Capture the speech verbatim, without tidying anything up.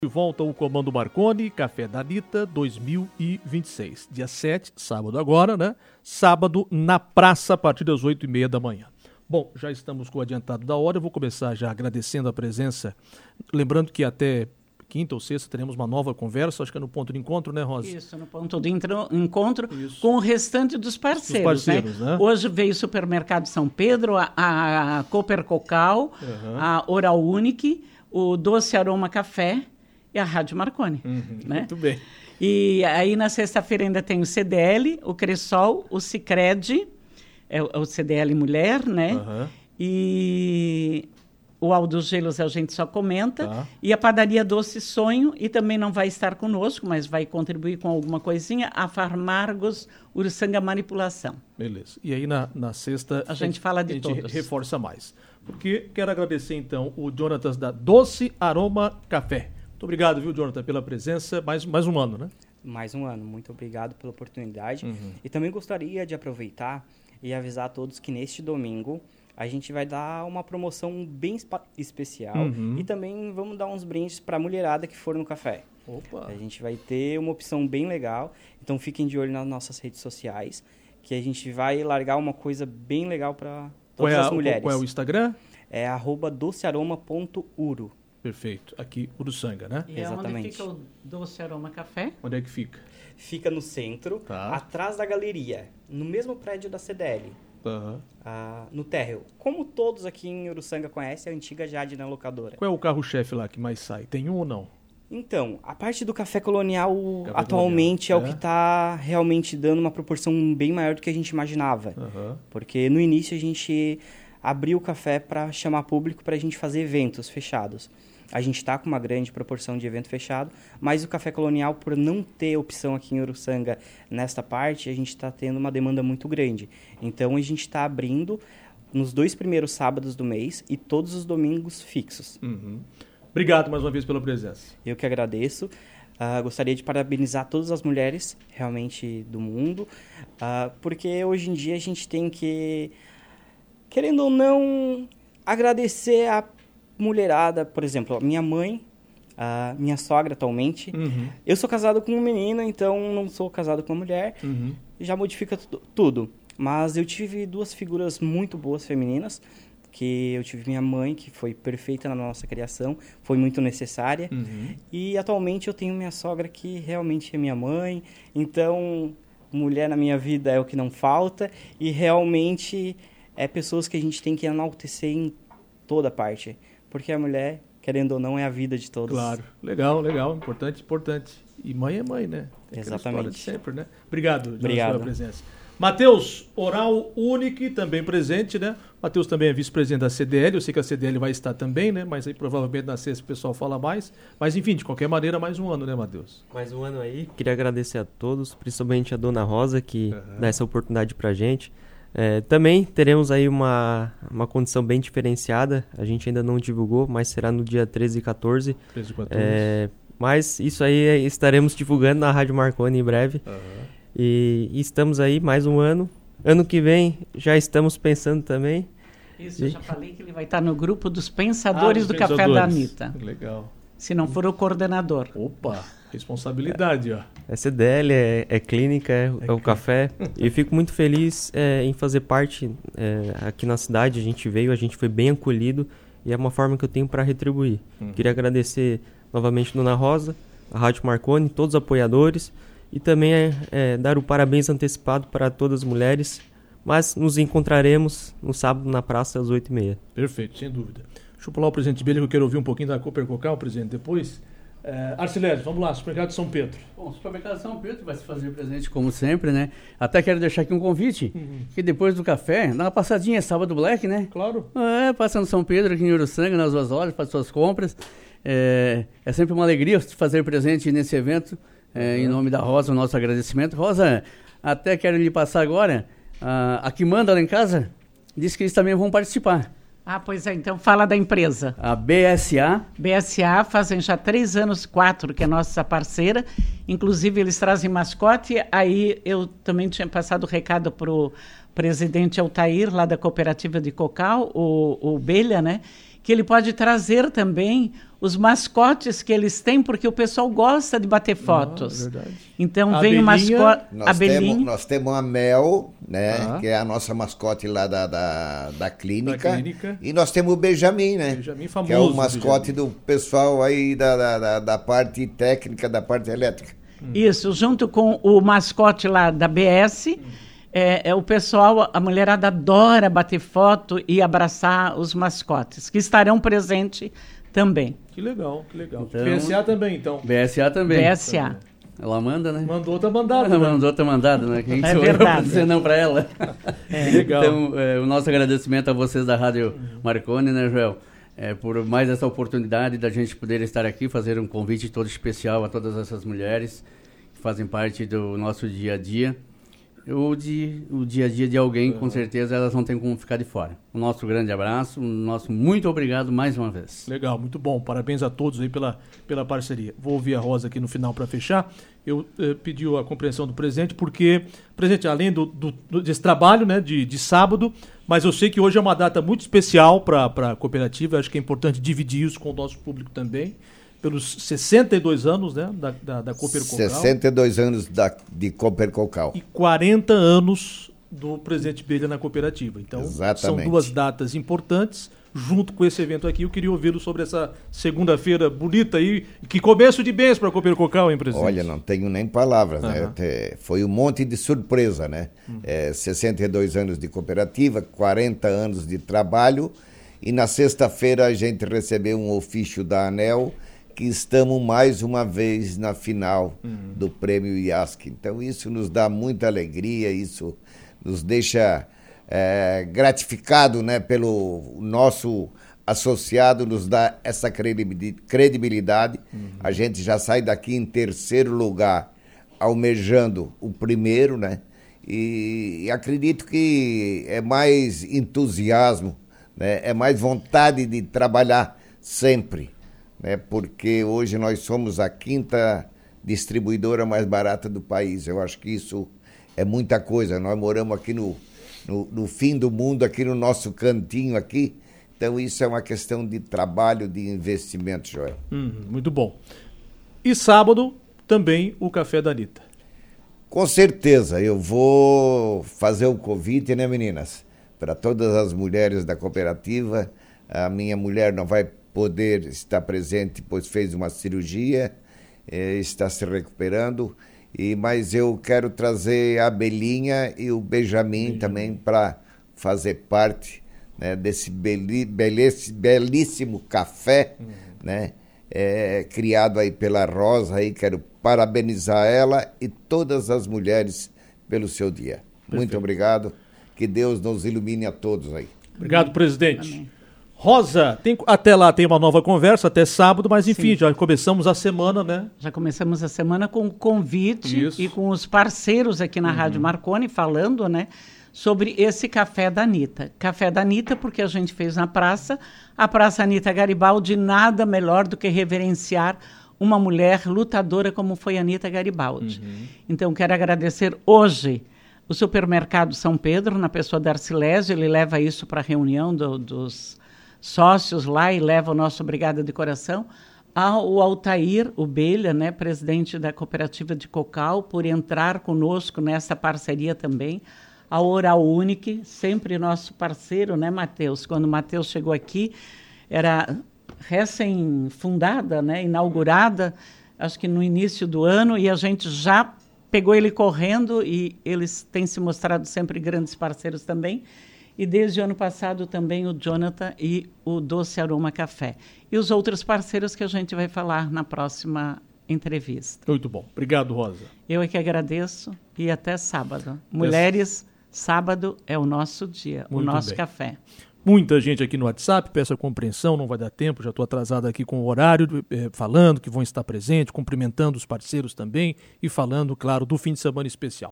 De volta ao Comando Marconi, Café da Anitta dois mil e vinte e seis. Dia sete, sábado agora, né? Sábado na praça, a partir das oito e meia da manhã. Bom, já estamos com o adiantado da hora, eu vou começar já agradecendo a presença. Lembrando que até quinta ou sexta teremos uma nova conversa, acho que é no ponto de encontro, né, Rosa? Isso, no ponto de intro, encontro Isso. com o restante dos parceiros. Dos parceiros, né? né? Hoje veio o Supermercado São Pedro, a, a Cooper Cocal, uhum. a Oral Unique, o Doce Aroma Café e a Rádio Marconi. Uhum, né? Muito bem. E aí na sexta-feira ainda tem o C D L, o Cressol, o Sicredi, é o, é o C D L Mulher, né? Uhum. E o Aldo Gelos a gente só comenta. Tá. E a Padaria Doce Sonho, e também não vai estar conosco, mas vai contribuir com alguma coisinha, a Farmargos Uruçanga Manipulação. Beleza. E aí na, na sexta a gente fala de a gente todos. reforça mais. Porque quero agradecer então o Jonatas da Doce Aroma Café. Muito obrigado, viu, Jonathan, pela presença. Mais, mais um ano, né? Mais um ano. Muito obrigado pela oportunidade. Uhum. E também gostaria de aproveitar e avisar a todos que neste domingo a gente vai dar uma promoção bem especial. Uhum. E também vamos dar uns brindes para a mulherada que for no café. Opa. A gente vai ter uma opção bem legal. Então fiquem de olho nas nossas redes sociais, que a gente vai largar uma coisa bem legal para todas qual é a, as mulheres. Qual é o Instagram? É arroba docearoma ponto uro. Perfeito. Aqui, Uruçanga, né? E Exatamente. onde fica o Doce Aroma Café? Onde é que fica? Fica no centro, tá. atrás da galeria, no mesmo prédio da C D L, uhum. ah, no térreo. Como todos aqui em Uruçanga conhecem, a antiga Jade na locadora. Qual é o carro-chefe lá que mais sai? Tem um ou não? Então, a parte do café colonial café atualmente colonial. é, é o que está realmente dando uma proporção bem maior do que a gente imaginava. Uhum. Porque no início a gente abriu o café para chamar público para a gente fazer eventos fechados. A gente está com uma grande proporção de evento fechado, mas o Café Colonial, por não ter opção aqui em Uruçanga nesta parte, a gente está tendo uma demanda muito grande. Então, a gente está abrindo nos dois primeiros sábados do mês e todos os domingos fixos. Uhum. Obrigado mais uma vez pela presença. Eu que agradeço. Uh, gostaria de parabenizar todas as mulheres, realmente, do mundo, uh, porque hoje em dia a gente tem que, querendo ou não, agradecer a mulherada, por exemplo, a minha mãe, a minha sogra atualmente. Uhum. Eu sou casado com um menino, então não sou casado com uma mulher. Uhum. Já modifica tu- tudo. Mas eu tive duas figuras muito boas femininas, que eu tive minha mãe, que foi perfeita na nossa criação, foi muito necessária. Uhum. E atualmente eu tenho minha sogra, que realmente é minha mãe. Então, mulher na minha vida é o que não falta. E realmente é pessoas que a gente tem que enaltecer em toda parte. Porque a mulher, querendo ou não, é a vida de todos. Claro. Legal, legal. Importante, importante. E mãe é mãe, né? Tem Exatamente. De sempre, né? Obrigado, Jonas, Obrigado. pela presença. Matheus, Oral Unique, também presente, né? Matheus também é vice-presidente da C D L. Eu sei que a C D L vai estar também, né? Mas aí provavelmente na sexta o pessoal fala mais. Mas enfim, de qualquer maneira, mais um ano, né, Matheus? Mais um ano aí. Queria agradecer a todos, principalmente a Dona Rosa, que uhum. dá essa oportunidade pra gente. É, também teremos aí uma, uma condição bem diferenciada, a gente ainda não divulgou, mas será no dia treze e quatorze. treze e quatorze. É, mas isso aí estaremos divulgando na Rádio Marconi em breve. Uhum. E, e estamos aí mais um ano. Ano que vem já estamos pensando também. Isso, eu já falei que ele vai estar no grupo dos pensadores ah, do pensadores. Café da Anitta. Legal. Se não for o coordenador. Opa, responsabilidade, ó. É C D L, é, é clínica, é, é, é o café. E eu fico muito feliz é, em fazer parte é, aqui na cidade. A gente veio, a gente foi bem acolhido e é uma forma que eu tenho para retribuir. Hum. Queria agradecer novamente a Dona Rosa, a Rádio Marconi, todos os apoiadores e também é, é, dar o parabéns antecipado para todas as mulheres. Mas nos encontraremos no sábado na praça às oito e meia. Perfeito, sem dúvida. Deixa eu pular o presidente Belha, que eu quero ouvir um pouquinho da Cooper Cocal, presidente, depois. É, Arcilésio, vamos lá, Supermercado de São Pedro. Bom, o Supermercado de São Pedro vai se fazer presente como sempre, né? Até quero deixar aqui um convite, uhum. que depois do café, dá uma passadinha sábado Black, né? Claro. É, passa no São Pedro, aqui em Uruçanga, nas suas lojas, faz suas compras. É, é sempre uma alegria te fazer presente nesse evento, é, uhum. em nome da Rosa, o nosso agradecimento. Rosa, até quero lhe passar agora, a, a que manda lá em casa, disse que eles também vão participar. Ah, pois é, então fala da empresa. A B S A. B S A fazem já três anos, quatro, que é nossa parceira. Inclusive, eles trazem mascote. Aí eu também tinha passado o recado para o presidente Altair, lá da cooperativa de Cocal, o, o Belha, né? que ele pode trazer também os mascotes que eles têm, porque o pessoal gosta de bater fotos. Ah, então, a vem o mascote... Nós temos, nós temos a Mel, né, ah. que é a nossa mascote lá da, da, da, clínica, da clínica. E nós temos o Benjamin, né? Benjamin famoso, que é o mascote Benjamin. do pessoal aí da, da, da, da parte técnica, da parte elétrica. Hum. Isso, junto com o mascote lá da B S... Hum. É, é, o pessoal, a mulherada adora bater foto e abraçar os mascotes, que estarão presentes também. Que legal, que legal. Então, B S A também, então. B S A também. B S A. Ela manda, né? Mandou, tá mandado. Ela né? mandou, tá mandado, né? Quem é sou verdade. eu pra dizer não pra ela? É, legal. Então, é, o nosso agradecimento a vocês da Rádio Marconi, né, Joel? É, por mais essa oportunidade da gente poder estar aqui, fazer um convite todo especial a todas essas mulheres que fazem parte do nosso dia a dia. Ou de, o dia a dia de alguém, uhum. com certeza elas não têm como ficar de fora. O nosso grande abraço, o nosso muito obrigado mais uma vez. Legal, muito bom. Parabéns a todos aí pela, pela parceria. Vou ouvir a Rosa aqui no final para fechar. Eu eh, pedi a compreensão do presidente, porque, presidente, além do, do, do, desse trabalho, né, de, de sábado, mas eu sei que hoje é uma data muito especial para a cooperativa, acho que é importante dividir isso com o nosso público também. Pelos sessenta e dois anos, né, da, da, da Cooper Cocal. sessenta e dois anos da, de Cooper Cocal. E quarenta anos do presidente Belha na cooperativa. Então, exatamente. São duas datas importantes. Junto com esse evento aqui, eu queria ouvi-lo sobre essa segunda-feira bonita aí. Que começo de bens para a Cooper Cocal, hein, presidente? Olha, não tenho nem palavras, uhum. né? Até foi um monte de surpresa, né? Uhum. É, sessenta e dois anos de cooperativa, quarenta anos de trabalho. E na sexta-feira a gente recebeu um ofício da ANEEL que estamos mais uma vez na final uhum. do Prêmio I A S C. Então isso nos dá muita alegria, isso nos deixa é, gratificado, né, pelo nosso associado, nos dá essa credibilidade. Uhum. A gente já sai daqui em terceiro lugar, almejando o primeiro, né? E, e acredito que é mais entusiasmo, né? É mais vontade de trabalhar sempre. Né, porque hoje nós somos a quinta distribuidora mais barata do país. Eu acho que isso é muita coisa. Nós moramos aqui no, no, no fim do mundo, aqui no nosso cantinho aqui. Então isso é uma questão de trabalho, de investimento, Joel. Hum, muito bom. E sábado também o Café da Anitta. Com certeza, eu vou fazer o convite, né, meninas? Para todas as mulheres da cooperativa. A minha mulher não vai poder estar presente, pois fez uma cirurgia, eh, está se recuperando, e, mas eu quero trazer a Belinha e o Benjamin, Benjamin. também para fazer parte, né, desse beli, belíssimo, belíssimo café, uhum. né, é, criado aí pela Rosa. Aí quero parabenizar ela e todas as mulheres pelo seu dia. Perfeito. Muito obrigado, que Deus nos ilumine a todos aí. Obrigado, presidente. Amém. Rosa, tem, até lá tem uma nova conversa, até sábado, mas enfim, Sim. já começamos a semana, né? Já começamos a semana com o convite Isso. e com os parceiros aqui na uhum. Rádio Marconi falando, né, sobre esse Café da Anitta. Café da Anitta, porque a gente fez na praça, a Praça Anitta Garibaldi, nada melhor do que reverenciar uma mulher lutadora como foi a Anitta Garibaldi. Uhum. Então, quero agradecer hoje o Supermercado São Pedro, na pessoa da Arcilésio, ele leva isso para a reunião do, dos sócios lá e leva o nosso obrigado de coração, ao Altair Ubelha, né, presidente da cooperativa de Cocal, por entrar conosco nessa parceria também, a Oral Unique, sempre nosso parceiro, né, Matheus? Quando o Matheus chegou aqui, era recém-fundada, né, inaugurada, acho que no início do ano, e a gente já pegou ele correndo, e eles têm se mostrado sempre grandes parceiros também. E desde o ano passado também o Jonathan e o Doce Aroma Café. E os outros parceiros que a gente vai falar na próxima entrevista. Muito bom. Obrigado, Rosa. Eu é que agradeço e até sábado. Mulheres, sábado é o nosso dia, Muito o nosso bem. Café. Muita gente aqui no WhatsApp, peço a compreensão, não vai dar tempo, já estou atrasado aqui com o horário, eh, falando que vão estar presentes, cumprimentando os parceiros também e falando, claro, do fim de semana especial.